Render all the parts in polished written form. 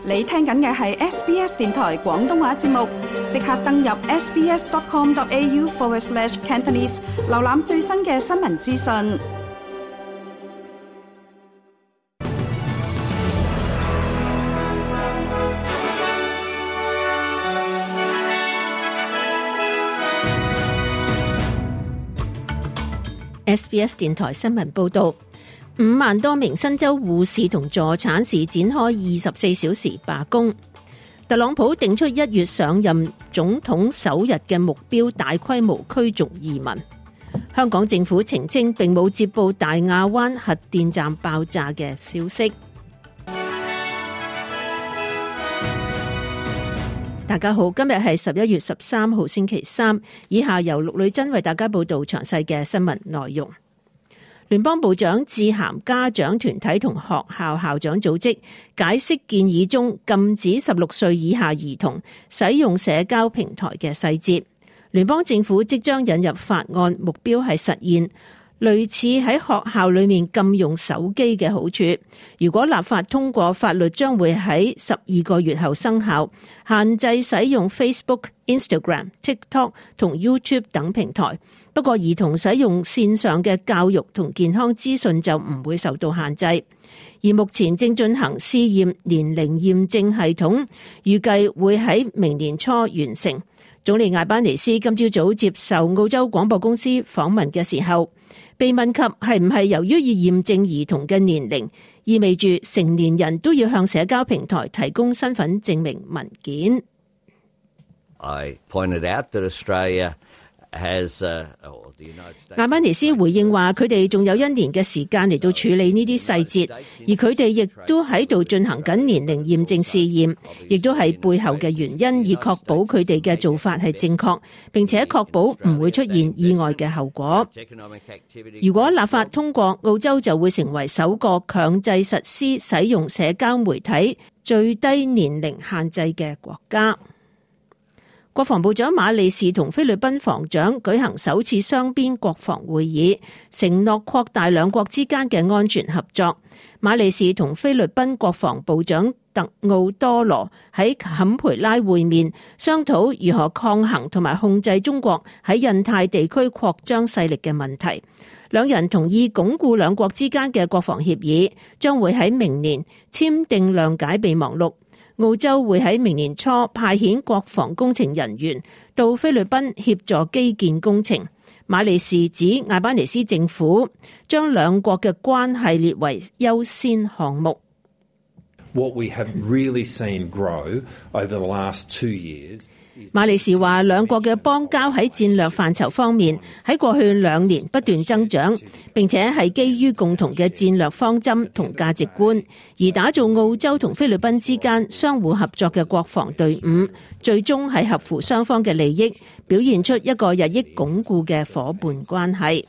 你聽緊嘅係 SBS 電台廣東話節目，即刻登入 sbs.com.au/Cantonese 瀏覽最新嘅新聞資訊。 SBS 電台新聞報道，5萬多名新州護士同助產士展開24小時罷工。特朗普定出1月上任總統首日嘅目標，大規模驅逐移民。香港政府澄清並冇接報大亞灣核電站爆炸嘅消息。大家好，今日係11月13號星期三，以下由陸女珍為大家報道詳細嘅新聞內容。聯邦部長致函家長團體同學校校長組織，解釋建議中禁止16歲以下兒童使用社交平台嘅細節。聯邦政府即將引入法案，目標係實現類似喺學校裏面禁用手機嘅好處。如果立法通過，法律將會喺12個月後生效，限制使用 Facebook、Instagram、TikTok 同 YouTube 等平台。不過兒童使用線上嘅教育同健康資訊就唔會受到限制。而目前正進行試驗年齡驗證系統，預計會喺明年初完成。總理艾班尼斯今朝早接受澳洲廣播公司訪問嘅時候，被問及係唔係由於要驗證兒童嘅年齡，意味住成年人都要向社交平台提供身份證明文件。 I pointed out that Australia has, 艾班尼斯回應話，佢哋仲有1年嘅時間嚟到處理呢啲細節，而佢哋亦都喺度進行緊年齡驗證試驗，亦都係背後嘅原因，以確保佢哋嘅做法係正確，並且確保唔會出現意外嘅後果。如果立法通過，澳洲就會成為首個強制實施使用社交媒體最低年齡限制嘅國家。國防部長馬利士同菲律賓防長舉行首次雙邊國防會議，承諾擴大兩國之間嘅安全合作。馬利士同菲律賓國防部長特奧多羅喺坎培拉會面，商討如何抗衡同埋控制中國喺印太地區擴張勢力嘅問題。兩人同意鞏固兩國之間嘅國防協議，將會喺明年簽訂諒解備忘錄。澳洲會喺明年初派遣國防工程人員到菲律賓協助基建工程。馬利士指艾班尼斯政府將兩國嘅關係列為優先項目。 What we have really seen grow over the last 2 years。 馬利士話，兩國嘅邦交喺戰略範疇方面喺過去2年不斷增長，並且係基於共同嘅戰略方針同價值觀，而打造澳洲同菲律賓之間相互合作嘅國防隊伍，最終係合乎雙方嘅利益，表現出一個日益鞏固嘅夥伴關係。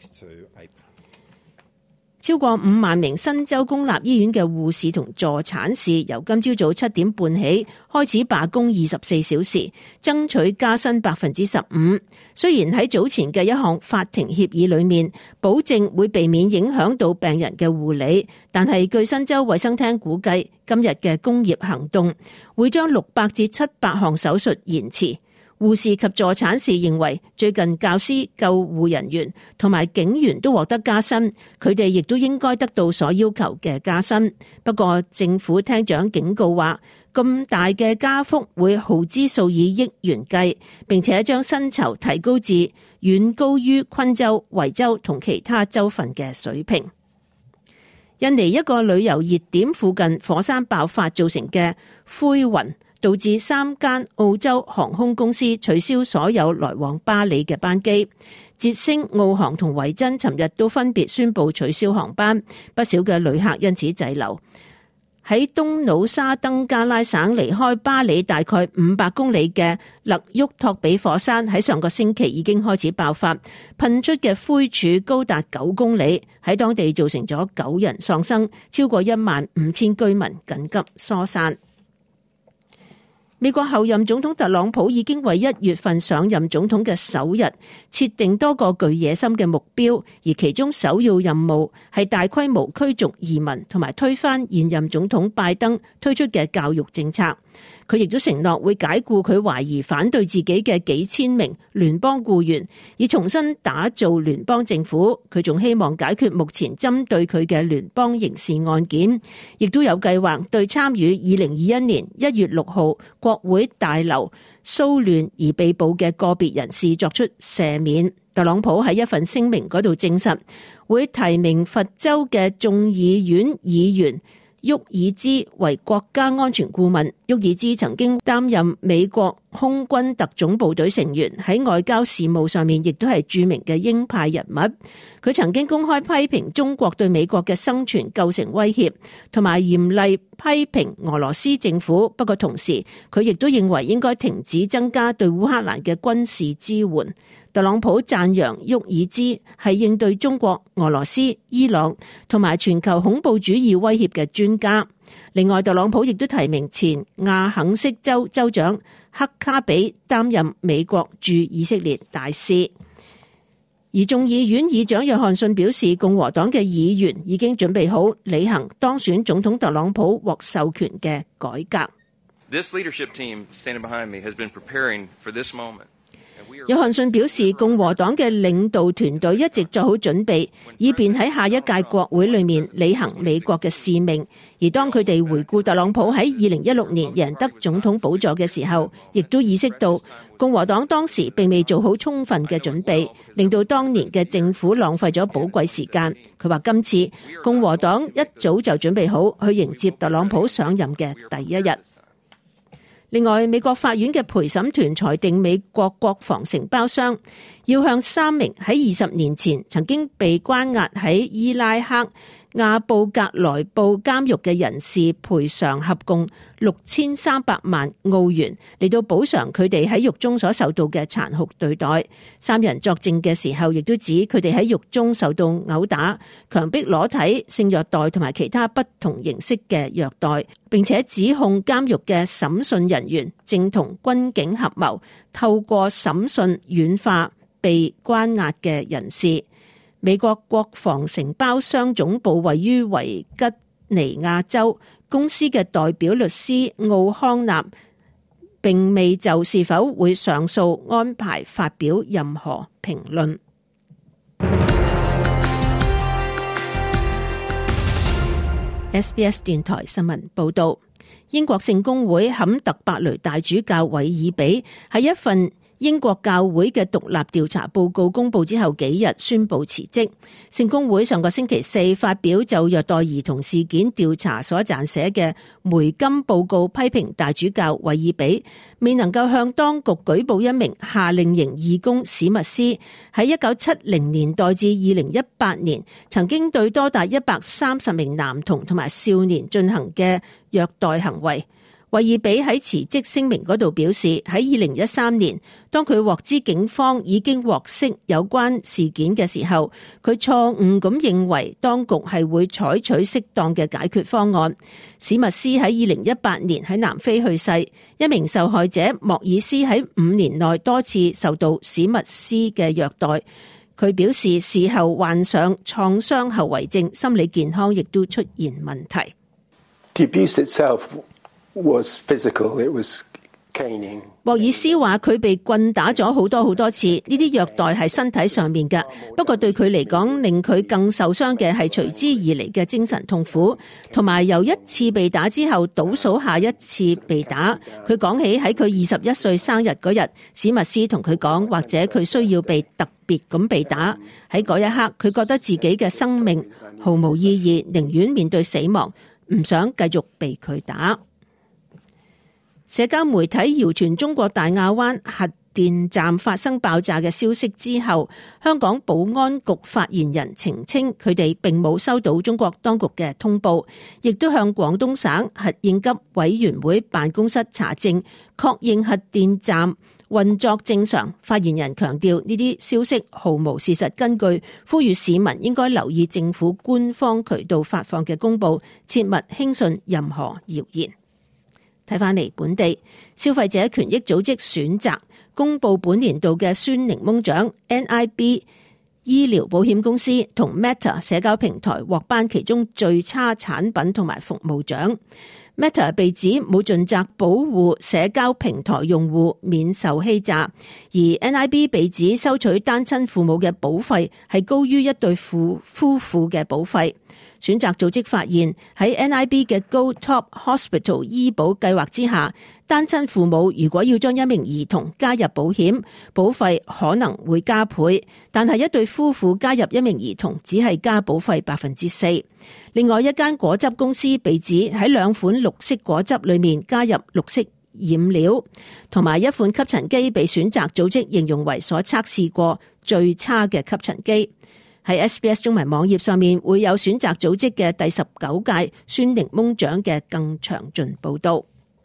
超過5萬名新州公立醫院嘅護士同助產士由今朝早7點半起開始罷工24小時，爭取加薪 15%。雖然喺早前嘅一項法庭協議裏面，保證會避免影響到病人嘅護理，但係據新州衛生廳估計，今日嘅工業行動會將600至700項手術延遲。護士及助產士認為，最近教師、救護人員同埋警員都獲得加薪，佢哋亦都應該得到所要求嘅加薪。不過政府廳長警告話，咁大嘅加幅會耗資數以億元計，並且將薪酬提高至遠高於昆州、維州同其他州份嘅水平。印尼一個旅遊熱點附近火山爆發造成嘅灰雲，導致3間澳洲航空公司取消所有來往巴里嘅班機。捷星、澳航同維珍尋日都分別宣布取消航班，不少嘅旅客因此滯留。喺東努沙登加拉省離開巴里大概500公里嘅勒沃托比火山喺上個星期已經開始爆發，噴出嘅灰柱高達9公里，喺當地造成咗9人喪生，超過15000居民緊急疏散。 美國後任總統特朗普已經為1月份上任總統嘅首日設定多個具野心嘅目標，而其中首要任務係大規模驅逐移民同埋推翻現任總統拜登推出嘅教育政策。佢亦都承諾會解僱佢懷疑反對自己嘅幾千名聯邦僱員，以重新打造聯邦政府。佢仲希望解決目前針對佢嘅聯邦刑事案件，亦都有計劃對參與2021年1月6號國會大樓騷亂而被捕嘅個別人士作出赦免。特朗普喺一份聲明嗰度證實，會提名佛州嘅眾議院議員沃爾茲為國家安全顧問。沃爾茲曾經擔任美國空軍特種部隊成員，喺外交事務上面亦都係著名嘅鷹派人物。佢曾經公開批評中國對美國嘅生存構成威脅，同埋嚴厲批評俄羅斯政府。不過同時，佢亦都認為應該停止增加對烏克蘭嘅軍事支援。特朗普讚揚沃爾茲係應對中國、俄羅斯、伊朗同埋全球恐怖主義威脅嘅專家。另外，特朗普亦都提名前亞肯色州州長克卡比擔任美國駐以色列大使。而眾議院議長約翰遜表示，共和黨嘅議員已經準備好履行當選總統特朗普獲授權嘅改革。 This leadership team standing behind me has been preparing for this moment. 約翰遜表示，共和黨嘅領導團隊一直做好準備，以便喺下一屆國會裏面履行美國嘅使命。而當佢哋回顧特朗普喺2016年贏得總統寶座嘅時候，亦都意識到共和黨當時並未做好充分嘅準備，令到當年嘅政府浪費咗寶貴時間。佢話今次共和黨一早就準備好去迎接特朗普上任嘅第一日。另外，美國法院嘅陪審團裁定美國國防承包商要向3名喺20年前曾經被關押喺伊拉克亞布格萊布監獄嘅人士賠償合共6300萬澳元，嚟到補償佢哋喺獄中所受到嘅殘酷對待。3人作證嘅時候，亦都指佢哋喺獄中受到毆打、強迫裸體、性虐待同埋其他不同形式嘅虐待，並且指控監獄嘅審訊人員正同軍警合謀，透過審訊軟化被關押嘅人士。美國國防承包商總部位於維吉尼亞州，公司嘅代表律師奧康納並未就是否會上訴安排發表任何評論。SBS 電台新聞報道，英國聖公會坎特伯雷大主教韋爾比喺一份英國教會嘅獨立調查報告公布之後幾日宣布辭職。聖公會上個星期4發表就虐待兒童事件調查所撰寫嘅梅金報告，批評大主教韋爾比未能夠向當局舉報一名夏令營義工史密斯喺1970年代至2018年曾經對多達130名男童同埋少年進行嘅虐待行為。韋爾比喺辭職聲明嗰度表示，喺2013年，當佢獲知警方已經獲悉有關事件嘅時候，佢錯誤咁認為當局係會採取適當嘅解決方案。史密斯喺2018年喺南非去世，一名受害者莫爾斯喺5年內多次受到史密斯嘅虐待。佢表示事後患上創傷後遺症，心理健康亦都出現問題。 The abuse itself was physical, it was caning. 莫爾斯話佢被棍打咗好多次，呢啲虐待係身體上面嘅，不過對佢嚟講，令佢更受傷嘅係隨之而嚟嘅精神痛苦，同埋由一次被打之後倒數下一次被打。佢講起喺佢21歲生日嗰日，史密斯同佢講，或者佢需要被特別咁被打。喺嗰一刻，佢覺得自己嘅生命毫無意義，寧願面對死亡，唔想繼續被佢打。社交媒體謠傳中國大亞灣核電站發生爆炸嘅消息之後，香港保安局發言人澄清佢哋並冇收到中國當局嘅通報，亦都向廣東省核應急委員會辦公室查證，確認核電站運作正常。發言人強調呢啲消息毫無事實根據，呼籲市民應該留意政府官方渠道發放嘅公佈，切勿輕信任何謠言。 睇返嚟本地，消費者權益組織選擇公佈本年度嘅酸檸檬獎 ，NIB 醫療保險公司同 Meta 社交平台獲頒其中最差產品同埋服務獎。Meta 被指冇盡責保護社交平台用戶免受欺詐，而 NIB 被指收取單親父母嘅保費係高於一對夫婦嘅保費。選擇組織發現喺 NIB 嘅 Go Top Hospital 醫保計劃之下，單親父母如果要將一名兒童加入保險，保費可能會加倍，但係一對夫婦加入一名兒童只係加保費 4%。另外一間果汁公司被指喺2款綠色果汁裏面加入綠色染料，同埋一款吸塵機被選擇組織形容為所測試過最差嘅吸塵機。喺 SBS 中文網頁上面會有選擇組織嘅第19屆酸檸檬獎嘅更詳盡報導。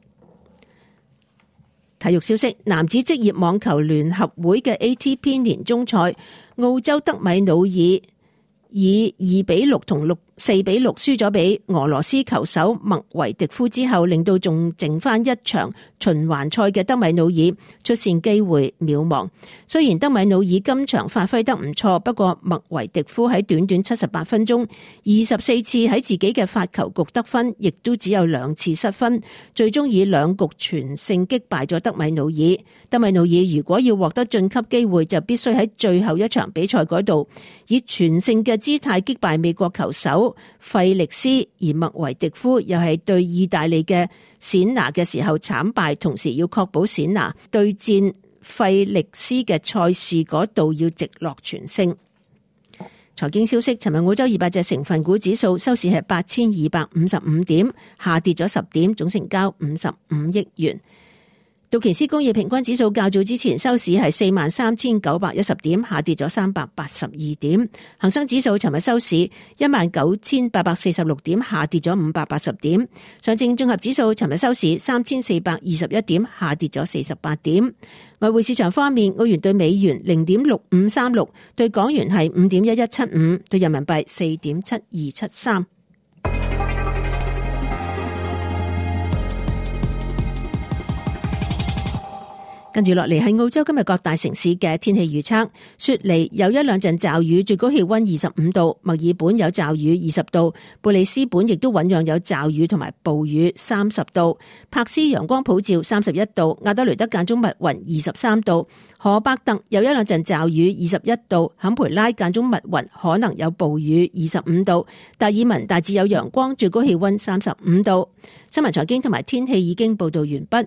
體育消息，男子職業網球聯合會嘅 ATP 年終賽，澳洲德米努爾以2-6同4-6輸咗俾俄羅斯球手麥維迪夫之後，令到仲剩翻一場循環賽嘅德米努爾出線機會渺茫。雖然德米努爾今場發揮得唔錯，不過麥維迪夫喺短短78分鐘24次喺自己嘅發球局得分，亦都只有2次失分，最終以2局全勝擊敗咗德米努爾。德米努爾如果要獲得晉級機會，就必須喺最後一場比賽嗰度以全勝嘅姿態擊敗美國球手費力斯，而麥維迪夫又係對意大利嘅冼拿嘅時候慘敗，同時要確保冼拿對戰費力斯嘅賽事嗰度要直落全勝。財經消息，尋日澳洲200隻成分股指數收市係8255點，下跌咗10點，總成交55億元。道瓊斯工業平均指數較早之前收市係43,910點，下跌咗382點。恒生指數尋日收市19,846點，下跌咗580點。上證綜合指數尋日收市3,421點，下跌咗48點。外匯市場方面，澳元對美元0.6536，對港元係5.1175，對人民幣4.7273。跟住落嚟係澳洲今日各大城市嘅天氣預測。雪梨有1-2陣驟雨，最高氣溫25度；墨爾本有驟雨20度；布里斯本亦都醞釀有驟雨同埋暴雨30度；柏斯陽光普照31度；亞德雷德間中密雲23度；荷伯特有1-2陣驟雨21度；坎培拉間中密雲可能有暴雨25度；達爾文大致有陽光，最高氣溫35度。新聞財經同埋天氣已經報道完畢。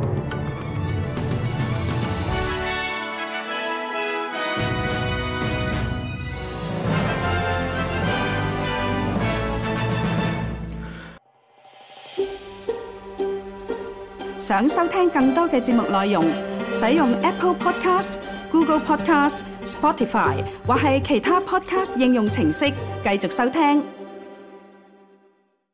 想收聽更多嘅節目內容，使用 Apple Podcast、Google Podcast、Spotify 或係其他 Podcast 應用程式繼續收聽。